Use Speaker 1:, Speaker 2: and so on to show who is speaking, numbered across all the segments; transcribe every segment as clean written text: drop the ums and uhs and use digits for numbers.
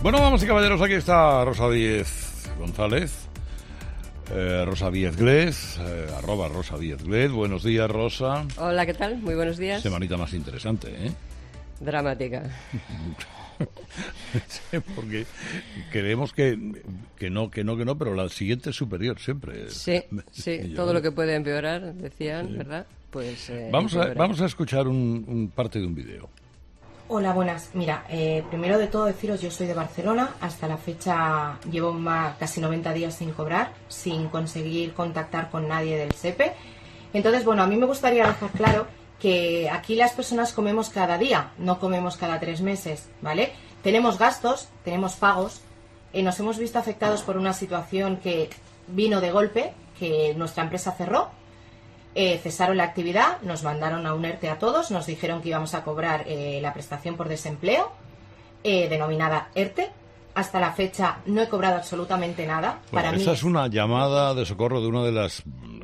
Speaker 1: Bueno, damas y caballeros, aquí está Rosa Díez González, Rosa Díez Glez, arroba Rosa Díez Glez. Buenos días, Rosa.
Speaker 2: Hola, ¿qué tal? Muy buenos días.
Speaker 1: Semanita más interesante, ¿eh?
Speaker 2: Dramática.
Speaker 1: Sí, porque creemos que no, pero la siguiente es superior siempre.
Speaker 2: Sí, todo lo que puede empeorar, decían, sí. ¿Verdad? Pues
Speaker 1: vamos a escuchar un parte de un vídeo.
Speaker 3: Hola, buenas. Mira, primero de todo deciros, yo soy de Barcelona. Hasta la fecha llevo casi 90 días sin cobrar, sin conseguir contactar con nadie del SEPE. Entonces, bueno, a mí me gustaría dejar claro que aquí las personas comemos cada día, no comemos cada 3 meses, ¿vale? Tenemos gastos, tenemos pagos, nos hemos visto afectados por una situación que vino de golpe, que nuestra empresa cerró, cesaron la actividad, nos mandaron a un ERTE a todos, nos dijeron que íbamos a cobrar la prestación por desempleo, denominada ERTE. Hasta la fecha no he cobrado absolutamente nada.
Speaker 1: Bueno, esa es una llamada de socorro de una de las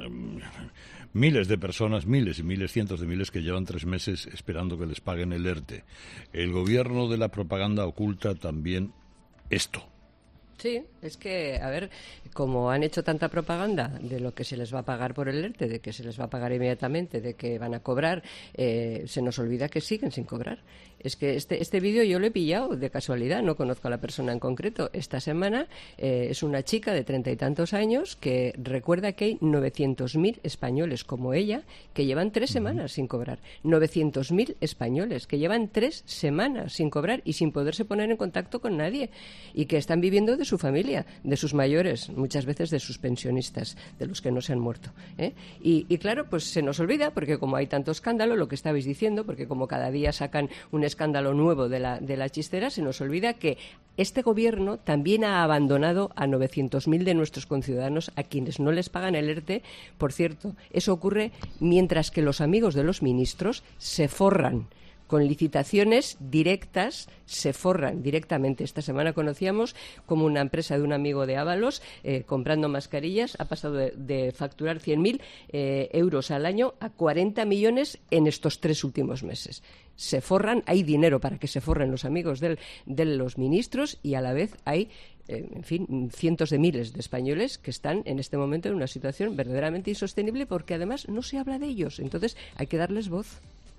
Speaker 1: miles de personas, miles y miles, cientos de miles que llevan 3 meses esperando que les paguen el ERTE. El gobierno de la propaganda oculta también esto.
Speaker 2: Sí, es que, a ver, como han hecho tanta propaganda de lo que se les va a pagar por el ERTE, de que se les va a pagar inmediatamente, de que van a cobrar, se nos olvida que siguen sin cobrar. Es que este vídeo yo lo he pillado de casualidad, no conozco a la persona en concreto. Esta semana es una chica de 30 y tantos años que recuerda que hay 900.000 españoles como ella que llevan 3 semanas sin cobrar. 900.000 españoles que llevan 3 semanas sin cobrar y sin poderse poner en contacto con nadie y que están viviendo de su familia, de sus mayores, muchas veces de sus pensionistas, de los que no se han muerto, ¿eh? Y claro, pues se nos olvida, porque como hay tanto escándalo, lo que estabais diciendo, porque como cada día sacan un escándalo nuevo de la chistera, se nos olvida que este gobierno también ha abandonado a 900.000 de nuestros conciudadanos a quienes no les pagan el ERTE. Por cierto, eso ocurre mientras que los amigos de los ministros se forran con licitaciones directas, se forran directamente. Esta semana conocíamos como una empresa de un amigo de Ábalos, comprando mascarillas, ha pasado de facturar 100.000 euros al año a 40 millones en estos 3 últimos meses. Se forran, hay dinero para que se forren los amigos de los ministros y a la vez hay en fin, cientos de miles de españoles que están en este momento en una situación verdaderamente insostenible porque además no se habla de ellos. Entonces hay que darles voz.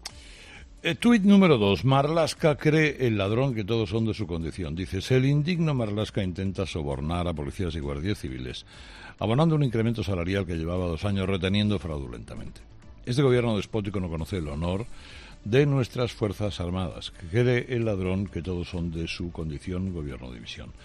Speaker 1: Tuit número 2. Marlaska cree el ladrón que todos son de su condición. Dice, el indigno Marlaska intenta sobornar a policías y guardias civiles, abonando un incremento salarial que llevaba 2 años reteniendo fraudulentamente. Este gobierno despótico no conoce el honor de nuestras Fuerzas Armadas. Cree el ladrón que todos son de su condición, gobierno división.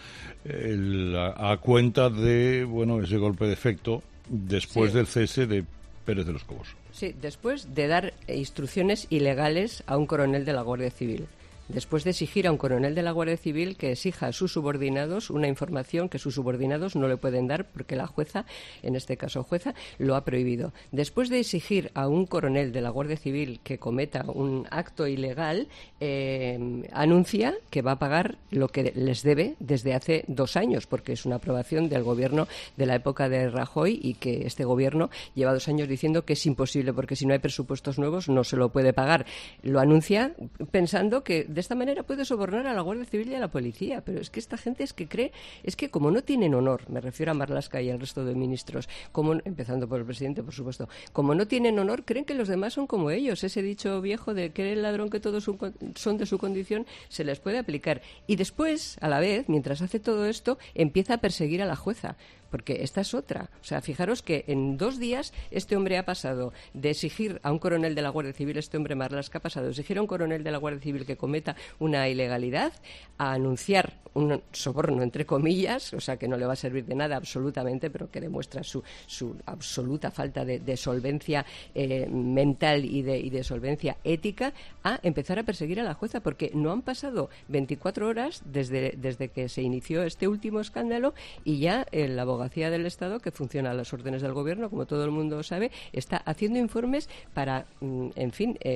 Speaker 1: A cuenta de, ese golpe de efecto después del cese de Pérez de los Cobos.
Speaker 2: Sí, después de dar instrucciones ilegales a un coronel de la Guardia Civil. Después de exigir a un coronel de la Guardia Civil que exija a sus subordinados una información que sus subordinados no le pueden dar porque la jueza, en este caso jueza, lo ha prohibido. Después de exigir a un coronel de la Guardia Civil que cometa un acto ilegal, anuncia que va a pagar lo que les debe desde hace 2 años, porque es una aprobación del gobierno de la época de Rajoy y que este gobierno lleva 2 años diciendo que es imposible porque si no hay presupuestos nuevos no se lo puede pagar. Lo anuncia pensando que de esta manera puede sobornar a la Guardia Civil y a la policía, pero es que esta gente es que como no tienen honor, me refiero a Marlaska y al resto de ministros, empezando por el presidente, por supuesto, como no tienen honor, creen que los demás son como ellos. Ese dicho viejo de que el ladrón que todos son de su condición se les puede aplicar. Y después, a la vez, mientras hace todo esto, empieza a perseguir a la jueza. Porque esta es otra. O sea, fijaros que en 2 días este hombre ha pasado de exigir a un coronel de la Guardia Civil, este hombre Marlaska ha pasado de exigir a un coronel de la Guardia Civil que cometa una ilegalidad a anunciar un soborno, entre comillas, o sea, que no le va a servir de nada absolutamente, pero que demuestra su absoluta falta de solvencia mental y de solvencia ética, a empezar a perseguir a la jueza, porque no han pasado 24 horas desde que se inició este último escándalo y ya el Abogacía del Estado, que funciona a las órdenes del Gobierno, como todo el mundo sabe, está haciendo informes para,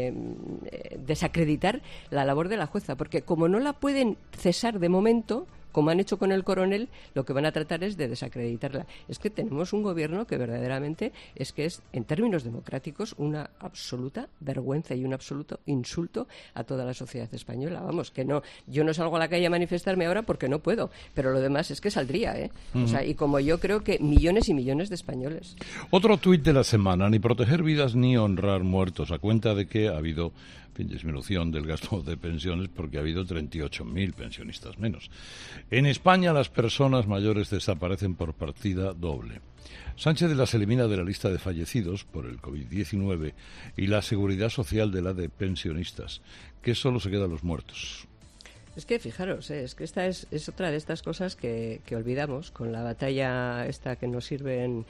Speaker 2: desacreditar la labor de la jueza, porque como no la pueden cesar de momento, como han hecho con el coronel, lo que van a tratar es de desacreditarla. Es que tenemos un gobierno que verdaderamente es, en términos democráticos, una absoluta vergüenza y un absoluto insulto a toda la sociedad española. Vamos, que no, yo no salgo a la calle a manifestarme ahora porque no puedo, pero lo demás es que saldría, ¿eh? O sea, y como yo creo que millones y millones de españoles.
Speaker 1: Otro tuit de la semana: ni proteger vidas ni honrar muertos, a cuenta de que ha habido disminución del gasto de pensiones porque ha habido 38.000 pensionistas menos. En España las personas mayores desaparecen por partida doble. Sánchez las elimina de la lista de fallecidos por el COVID-19 y la seguridad social de la de pensionistas, que solo se quedan los muertos.
Speaker 2: Es que fijaros, es que esta es otra de estas cosas que olvidamos con la batalla esta que nos sirven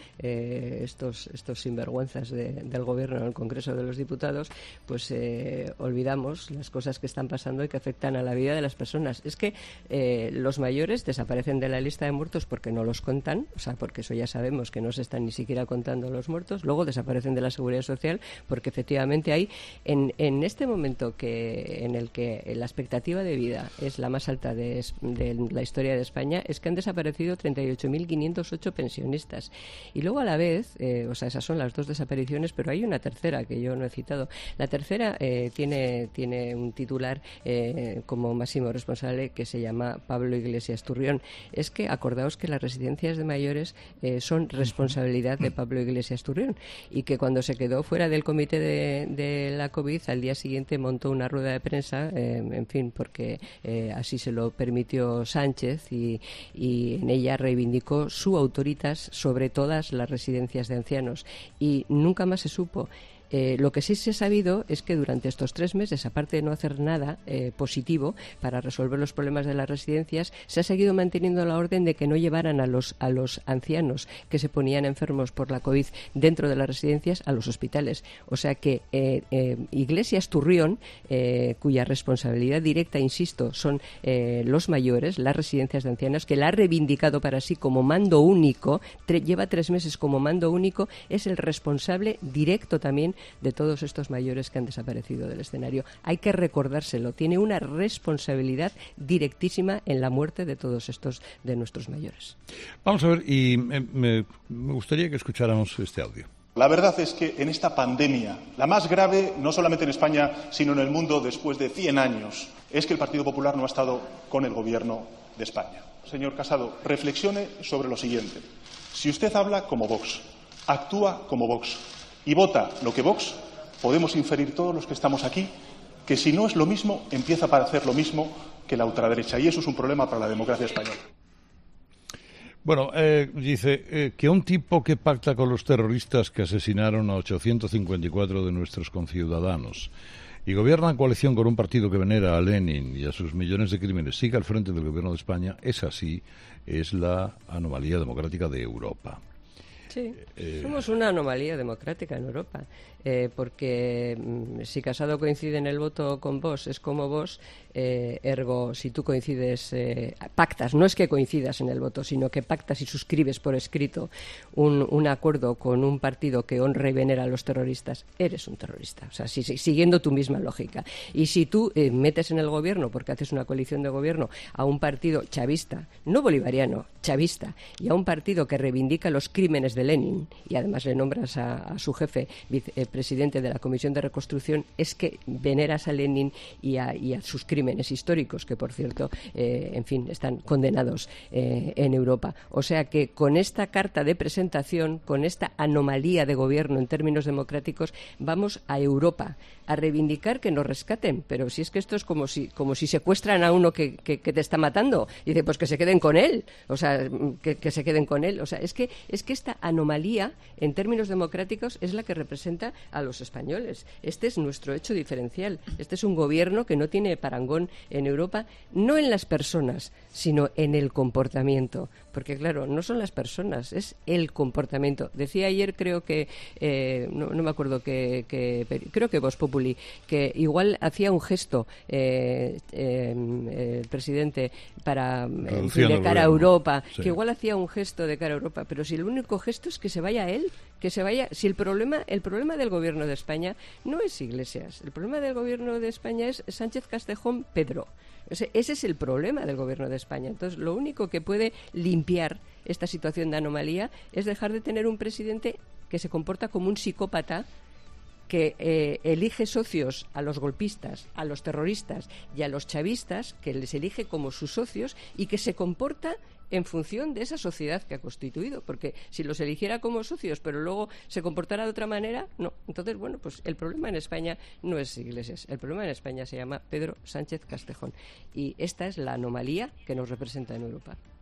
Speaker 2: estos sinvergüenzas del gobierno en el Congreso de los Diputados, pues olvidamos las cosas que están pasando y que afectan a la vida de las personas. Es que los mayores desaparecen de la lista de muertos porque no los contan, o sea, porque eso ya sabemos que no se están ni siquiera contando los muertos. Luego desaparecen de la Seguridad Social porque efectivamente hay en este momento en el que la expectativa de vida es la más alta de la historia de España, es que han desaparecido 38.508 pensionistas. Y luego a la vez, o sea, esas son las dos desapariciones, pero hay una tercera que yo no he citado. La tercera tiene un titular como máximo responsable que se llama Pablo Iglesias Turrión. Es que acordaos que las residencias de mayores son responsabilidad de Pablo Iglesias Turrión y que cuando se quedó fuera del comité de la COVID, al día siguiente montó una rueda de prensa, en fin, porque así se lo permitió Sánchez y en ella reivindicó su autoritas sobre todas las residencias de ancianos y nunca más se supo. Lo que sí se ha sabido es que durante estos 3 meses, aparte de no hacer nada positivo para resolver los problemas de las residencias, se ha seguido manteniendo la orden de que no llevaran a los ancianos que se ponían enfermos por la COVID dentro de las residencias a los hospitales. O sea que Iglesias Turrión, cuya responsabilidad directa, insisto, son los mayores, las residencias de ancianos, que la ha reivindicado para sí como mando único, lleva 3 meses como mando único, es el responsable directo también de todos estos mayores que han desaparecido del escenario. Hay que recordárselo, tiene una responsabilidad directísima en la muerte de todos estos de nuestros mayores.
Speaker 1: Vamos a ver, y me gustaría que escucháramos este audio.
Speaker 4: La verdad es que en esta pandemia, la más grave no solamente en España, sino en el mundo después de 100 años, es que el Partido Popular no ha estado con el Gobierno de España. Señor Casado, reflexione sobre lo siguiente. Si usted habla como Vox, actúa como Vox y vota lo que Vox, podemos inferir todos los que estamos aquí que si no es lo mismo, empieza para hacer lo mismo que la ultraderecha. Y eso es un problema para la democracia española.
Speaker 1: Bueno, dice que un tipo que pacta con los terroristas que asesinaron a 854 de nuestros conciudadanos y gobierna en coalición con un partido que venera a Lenin y a sus millones de crímenes siga al frente del gobierno de España, esa sí es la anomalía democrática de Europa.
Speaker 2: Sí, somos una anomalía democrática en Europa, porque si Casado coincide en el voto con Vox, es como Vox, ergo, si tú coincides, pactas, no es que coincidas en el voto, sino que pactas y suscribes por escrito un acuerdo con un partido que honra y venera a los terroristas, eres un terrorista, o sea, siguiendo tu misma lógica. Y si tú metes en el gobierno, porque haces una coalición de gobierno, a un partido chavista, no bolivariano, chavista, y a un partido que reivindica los crímenes de Lenin, y además le nombras a su jefe presidente de la Comisión de Reconstrucción, es que veneras a Lenin y a sus crímenes históricos, que por cierto, en fin, están condenados en Europa. O sea que con esta carta de presentación, con esta anomalía de gobierno en términos democráticos, vamos a Europa a reivindicar que nos rescaten, pero si es que esto es como si secuestran a uno que te está matando, y dice, pues que se queden con él, o sea, que se queden con él, o sea, es que esta anomalía en términos democráticos es la que representa a los españoles. Este es nuestro hecho diferencial. Este es un gobierno que no tiene parangón en Europa, no en las personas, sino en el comportamiento. Porque, claro, no son las personas, es el comportamiento. Decía ayer, creo que, no me acuerdo, creo que Vox Populi, que igual hacía un gesto el presidente de cara a Europa, sí, que igual hacía un gesto de cara a Europa, pero si el único gesto es que se vaya él, que se vaya. Si el problema del gobierno de España no es Iglesias, el problema del gobierno de España es Sánchez Castejón llaman Pedro. O sea, ese es el problema del gobierno de España. Entonces, lo único que puede limpiar esta situación de anomalía es dejar de tener un presidente que se comporta como un psicópata, que elige socios a los golpistas, a los terroristas y a los chavistas, que les elige como sus socios y que se comporta en función de esa sociedad que ha constituido, porque si los eligiera como socios pero luego se comportara de otra manera, no. Entonces, bueno, pues el problema en España no es Iglesias, el problema en España se llama Pedro Sánchez Castejón, y esta es la anomalía que nos representa en Europa.